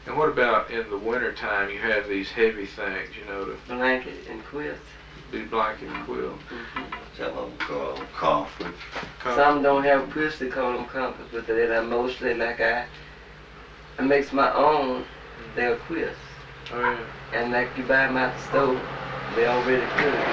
And what about in the winter time? You have these heavy things, you know, to Blanket and quilts. do blanket and quilt. Some of them call them comfort. Some don't have quilts, they call them comforts, but they're mostly like I makes my own, they're quilts. Oh yeah. And like you buy them at the store, they already quilted.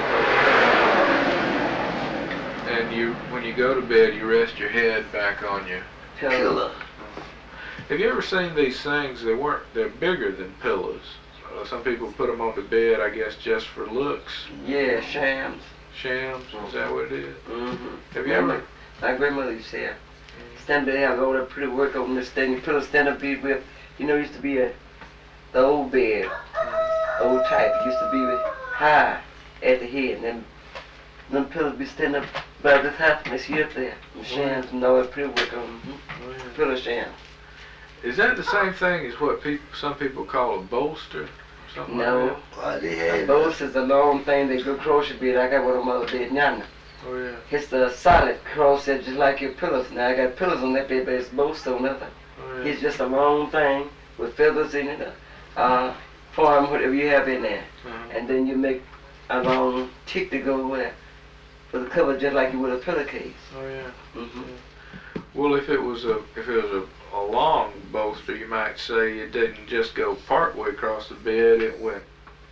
And you, when you go to bed, you rest your head back on your Pillow. Have you ever seen these things? They're bigger than pillows. Some people put them on the bed, I guess, just for looks. Yeah, shams. Shams, is that what it is? Mm-hmm. Have you ever? My grandmother used to have. Stand there, have all that pretty work on this thing. You put a stand-up bed with, you know, used to be the old bed, old type. It used to be high at the head, and them pillows be standing up about this high from this year up there. The shams and all that pretty work on them. Pillow shams. Is that the same thing as what some people call a bolster? Something No. like Well, they A had bolster is a long thing they go across your bed. I got one of my other bed yonder. that? Oh yeah. It's the solid cross set just like your pillows. Now I got pillows on that bed, but it's bolster on nothing. Oh yeah. It's just a long thing with feathers in it, form, whatever you have in there. Uh-huh. And then you make a long tick to go with it for the cover just like you would a pillowcase. Oh yeah. Mm-hmm. Well, if it was a long bolster, you might say it didn't just go part way across the bed. It went.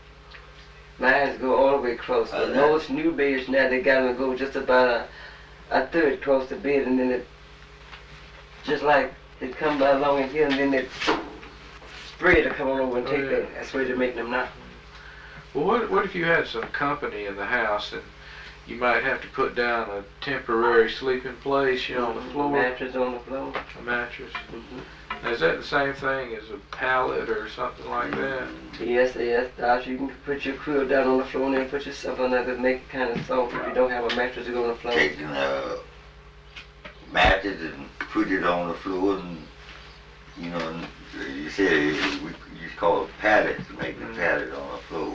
Mine go all the way across. But most new beds now they got them go just about a third across the bed, and then it just like it come by along in here, and then it spread to come on over and take yeah. that. That's where they make them now. Well, what if you had some company in the house and you might have to put down a temporary sleeping place, you know, on the floor, Mattress on the floor. a mattress. Mm-hmm. Now, is that the same thing as a pallet or something like that? Yes, Doc, you can put your quilt down on the floor and then put yourself on there to make it kind of soft if you don't have a mattress to go on the floor. taking a mattress and put it on the floor, and you know, you said we used to call it pallets, making a pallet on the floor.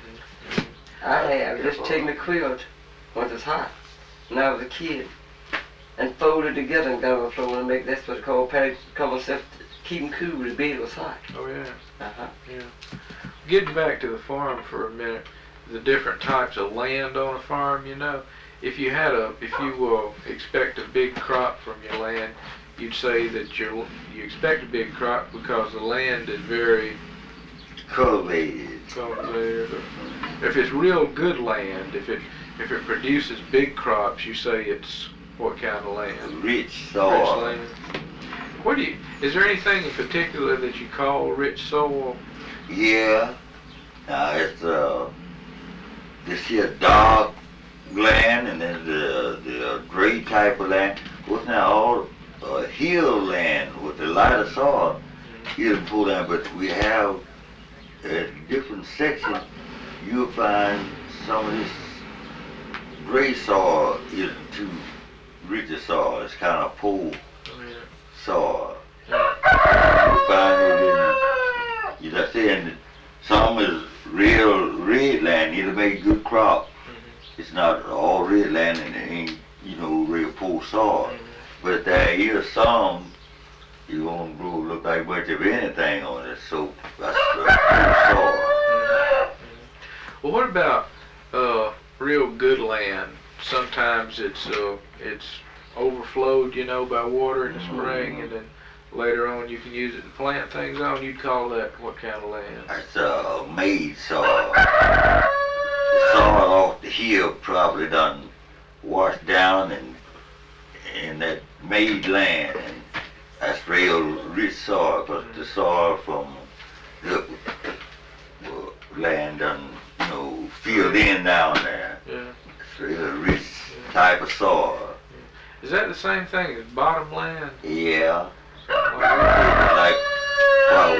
I have just taken the quilt once it's hot when I was a kid and folded together and got on the floor and make that's what's called pallet, cover stuff to keep them cool. The bed was hot. Oh yeah. Uh-huh. Yeah. Getting back to the farm for a minute, the different types of land on a farm, you know, if you expect a big crop from your land, you'd say that you expect a big crop because the land is very Cultivated. cultivated. If it's real good land, if it produces big crops, you say it's what kind of land? Rich Rich soil. land. Is there anything in particular that you call rich soil? Yeah. Now it's this here dark land, and then the gray type of land. What's now all hill land with the lighter soil. You can pull down, but we have different sections. You'll find some of this gray soil isn't too rich a soil. It's kind of poor soil. You find it in, you know, saying some is real red land. It'll make good crop. It's not all red land and it ain't, you know, real poor soil. But there is some you won't grow look like much of anything on it. So that's poor soil. Well, what about real good land? Sometimes it's overflowed, you know, by water in the spring, and then later on you can use it to plant things on. You'd call that what kind of land? That's made soil. The soil off the hill probably done washed down and in that made land, and that's real rich soil, because the soil from the land done, you know, filled in down there. Yeah. It's real rich type of soil. Is that the same thing as bottom land? Yeah. Like, Like, well,